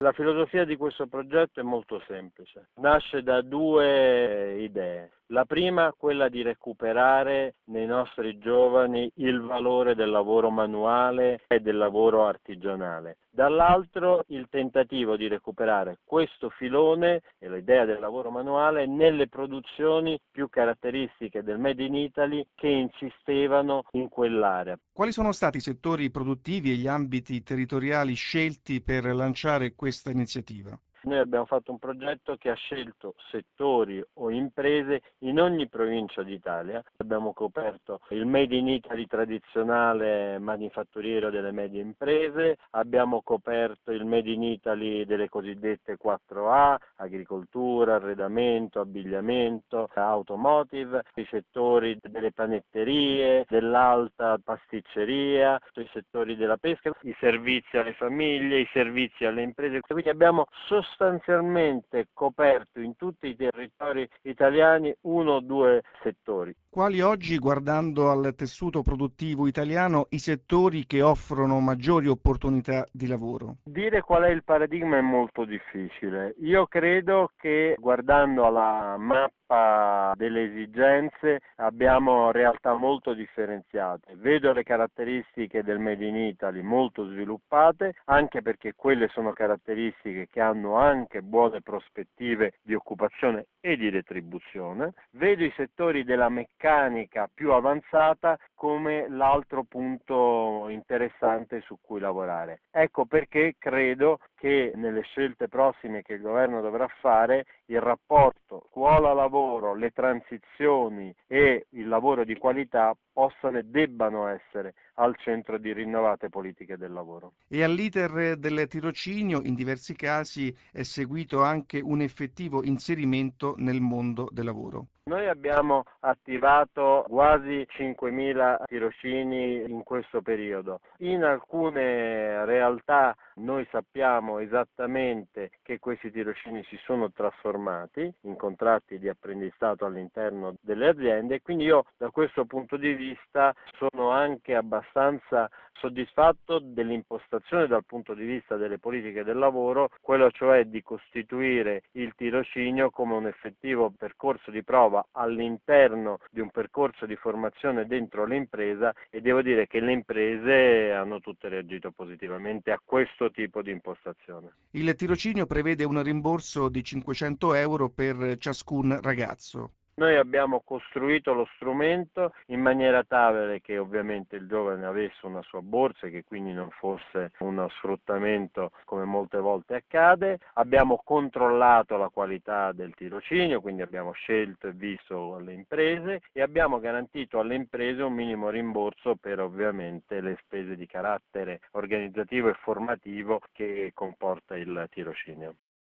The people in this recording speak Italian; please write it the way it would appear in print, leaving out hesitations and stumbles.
La filosofia di questo progetto è molto semplice, nasce da due idee. La prima, quella di recuperare nei nostri giovani il valore del lavoro manuale e del lavoro artigianale. Dall'altro il tentativo di recuperare questo filone e l'idea del lavoro manuale nelle produzioni più caratteristiche del Made in Italy che insistevano in quell'area. Quali sono stati i settori produttivi e gli ambiti territoriali scelti per lanciare questa iniziativa? Noi abbiamo fatto un progetto che ha scelto settori o imprese in ogni provincia d'Italia. Abbiamo coperto il Made in Italy tradizionale manifatturiero delle medie imprese, abbiamo coperto il Made in Italy delle cosiddette 4A, agricoltura, arredamento, abbigliamento, automotive, i settori delle panetterie, dell'alta pasticceria, i settori della pesca, i servizi alle famiglie, i servizi alle imprese. Quindi abbiamo sostanzialmente coperto in tutti i territori italiani uno o due settori. Quali oggi, guardando al tessuto produttivo italiano, i settori che offrono maggiori opportunità di lavoro? Dire qual è il paradigma è molto difficile. Io credo che guardando alla mappa delle esigenze abbiamo realtà molto differenziate. Vedo le caratteristiche del Made in Italy molto sviluppate, anche perché quelle sono caratteristiche che hanno anche buone prospettive di occupazione e di retribuzione. Vedo i settori della meccanica più avanzata come l'altro punto interessante su cui lavorare. Ecco perché credo che nelle scelte prossime che il governo dovrà fare il rapporto scuola-lavoro, le transizioni e il lavoro di qualità possano e debbano essere al centro di rinnovate politiche del lavoro. E all'iter del tirocinio, in diversi casi, è seguito anche un effettivo inserimento nel mondo del lavoro. Noi abbiamo attivato quasi 5.000 tirocini in questo periodo. In alcune realtà noi sappiamo esattamente che questi tirocini si sono trasformati in contratti di apprendistato all'interno delle aziende e quindi io da questo punto di vista sono anche abbastanza soddisfatto dell'impostazione dal punto di vista delle politiche del lavoro, quello cioè di costituire il tirocinio come un effettivo percorso di prova all'interno di un percorso di formazione dentro l'impresa e devo dire che le imprese hanno tutte reagito positivamente a questo tipo di impostazione. Il tirocinio prevede un rimborso di 500 euro per ciascun ragazzo. Noi abbiamo costruito lo strumento in maniera tale che ovviamente il giovane avesse una sua borsa e che quindi non fosse uno sfruttamento come molte volte accade. Abbiamo controllato la qualità del tirocinio, quindi abbiamo scelto e visto le imprese e abbiamo garantito alle imprese un minimo rimborso per ovviamente le spese di carattere organizzativo e formativo che comporta il tirocinio.